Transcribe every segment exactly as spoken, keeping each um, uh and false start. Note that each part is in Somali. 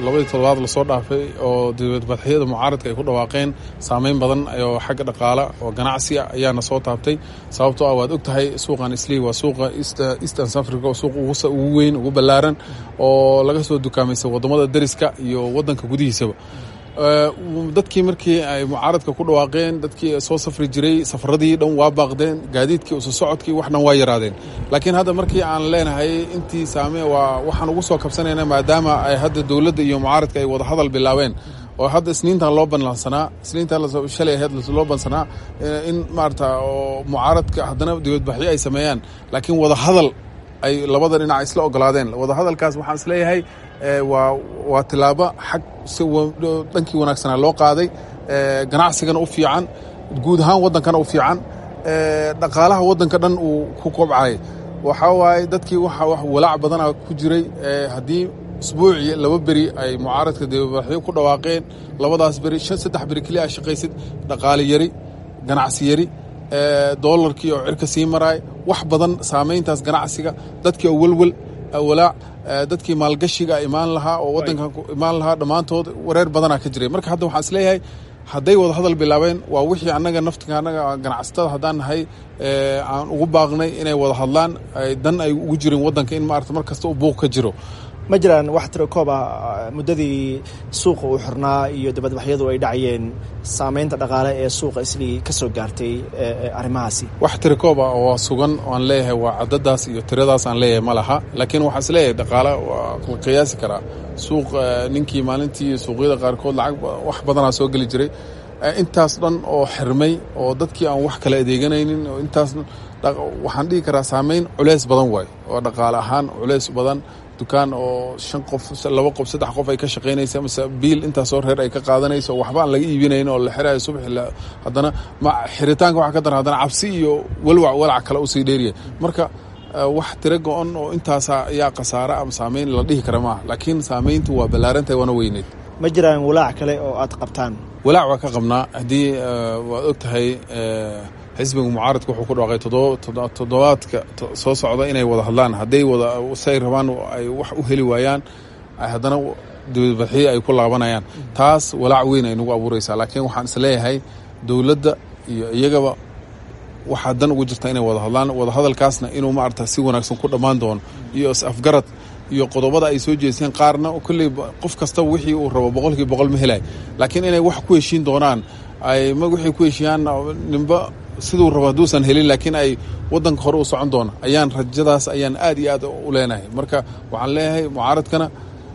labadii toddobaad la soo dhaafay oo dibadbaxyada mucaaradka ay ku dhawaaqeen saameyn badan oo xagga dhaqaale oo ganacsi ah ayaana soo taabtay sababtoo ah waad ogtahay suuqan Islii waa suuqa Eastern Africa oo suuq ugu weyn ugu ballaaran oo laga soo dukaamaysa wadamada dariska iyo wadanka gudihiisaba dadkii markii ay mucaaradka ku dhawaaqeen dadkii soo safri jiray safaradii dhan waa baaqdeen gaadiidkii soo socodkii wax dhan waa yaraadeen laakiin hadda markii aan leenahay intii saamee waa waxaan ugu soo kabsanaynaa maadaama ay hadda dawladda iyo mucaaradka ay wada hadal bilaabeen oo hadda isniintan loo banlansanaa isniintan shalay ahayd loo bansanaa in maarata oo mucaaradka haddana dibadbaxyo ay sameeyaan laakiin wada hadal ay labada dhinac isla ogolaadeen wada hadalkaas waxaan isleeyahay waa waa tilaabo xag si dhankii wanaagsanaa loo qaaday ganacsigana u fiican guud ahaan waddankana u fiican dhaqaalaha waddanka dhan uu ku kobcay waxaa waaye dadkii waxa wax walaac badana ku jiray haddii isbuucii laba beri ay mucaaradka dibadbaxyo ku dhawaaqeen labadaas beri shan saddex beri keliya ay shaqaysid dhaqaale yari ganacsi yari doolarkii oo cirka sii maraay wax badan saamayntaas ganacsiga dadkii oo welwel walaac dadkii maalgashiga imaan lahaa oo waddankan imaan lahaa dhammaantood wareer badanaa ka jiray marka hadda waxaan isleeyahay hadday wada hadal bilaabeen waa wixii annaga naftiga annaga ganacsatada haddaan nahay aan ugu baaqnay inay wada hadlaan dan ay ugu jirin waddanka in maarata mar kasta uu buuq ka jiro ma jiraan wax tiro koob ah muddadii suuqa uu xirnaa iyo dibadbaxyadu ay dhacayeen saamaynta dhaqaale ee suuqa Islii ka soo gaartay arrimahaasi wax tiro koob ah oo sugan oo aan leeyahay waa cadadaas iyo tiradaas aan leeyahay ma laha laakiin waxaan isleeyahay dhaqaale waa la qiyaasi karaa suuq ninkii maalintii suuqyada qaarkood lacag wax badanaa soo geli jiray intaas dhan oo xirmay oo dadkii aan wax kala adeeganaynin oo intaas waxaan dhihi karaa saamayn culeys badan waay oo dhaqaale ahaan culeys badan dukaan oo shan qof laba qof saddex qof ay ka shaqaynaysa mise biil intaasoo reer ay ka qaadanayso waxba aan laga iibinayn oo la xiraayo subax haddana xiritaanka waxa ka daran haddana cabsi iyo walwac walac kale usii dheeriya marka wax tiro go-on oo intaasa ayaa khasaare ama saamayn la dhihi kara maaha laakiin saamayntu waa ballaarantahay waana weyneed ma jiraan walaac kale oo aad qabtaan walaac waa ka qabnaa haddii waad og tahay xisbiga mucaaradka wuxuu ku dhawaaqay toddobaadka soo socda inay wada hadlaan hadday wada say rabaan ay wax u heli waayaan haddana dibadbaxyo ay ku laabanayaan taas walaac weyn ay nagu abuuraysaa laakiin waxaan isleeyahay dowladda iyo iyagaba waxaa dan ugu jirta inay wada hadlaan wada hadalkaasna inuu maarata si wanaagsan ku dhammaan doono iyo is-afgarad iyo qodobada ay soo jeesteen qaarna kolley qof kasta wixii uu rabo boqolkii boqol ma helay laakiin inay wax ku heshiin doonaan ay ma wixii ku heshiiyaan nimba siduu rabo hadduusan helin laakiin ay waddanka hore u socon doona ayaan rajadaas ayaan aad iyo aad u leenahay marka waxaan leeyahay mucaaradkana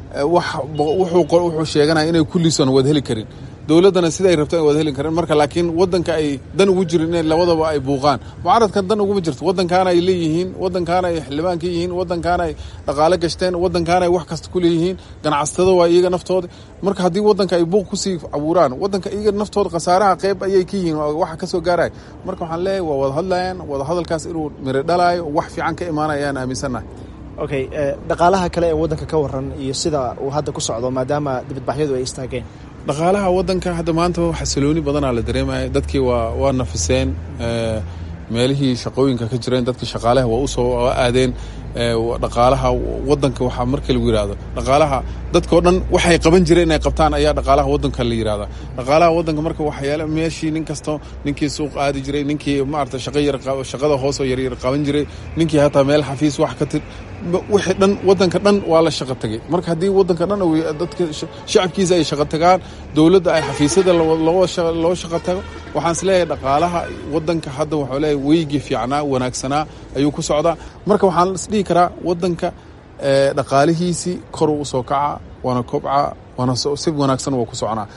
wuxuu sheeganaya inay kulliisan wada heli karin dowladdana siday rabto ay wada heli karin marka laakiin waddanka ay dan ugu jirin in labadaba ay buuqaan mucaaradkan dan uguma jirto waddankaana ay leeyihiin waddankaana ay xildhibaan ka yihiin waddankaana ay dhaqaale gashteen waddankaana ay wax kasta ku leeyihiin ganacsatada waa iyaga naftooda marka haddii waddanka ay buuq kusii abuuraan waddanka iyaga naftooda khasaaraha qayb ayay ka yihiin waxa ka soo gaaraya marka waxaan leeyahay waa wada hadlayaan wada hadalkaas inuu miro dhalaayo wax fiican ka imaanayaan aaminsannahay okay dhaqaalaha kale ee waddanka ka waran iyo sida uu hadda ku socdo maadaama dibadbaxyadu ay istaageen dhaqaalaha waddanka hadda maanta xasilooni badanaa la dareemaya dadkii waa waa nafiseen meelihii shaqooyinka ka jireen dadkii shaqaalaha waa u soo aadeen dhaqaalaha waddanka waxaa marka lagu yidhaahdo dhaqaalaha dadkao dhan waxay qaban jireen inay qabtaan ayaa dhaqaalaha waddanka la yidhahdaa dhaqaalaha waddanka marka waxyaala meeshii nin kasta ninkii suuq aadi jiray ninkii maarata shaqa yar shaqada hoosoo yaryar qaban jiray ninkii hataa meel xafiis wax ka tir wixii dhan waddanka dhan waa la shaqo tagay marka haddii waddanka dhan dadka shacabkiisa ay shaqo tagaan dowladda ay xafiisyada loo shaqo tago waxaan isleeyahay dhaqaalaha waddanka hadda waxuu leeyahay weygii fiicnaa wanaagsanaa ayuu ku socdaa marka waxaan isdhihi karaa waddanka dhaqaalihiisii koruu u soo kaca waana kobca waana si wanaagsan waa ku soconaa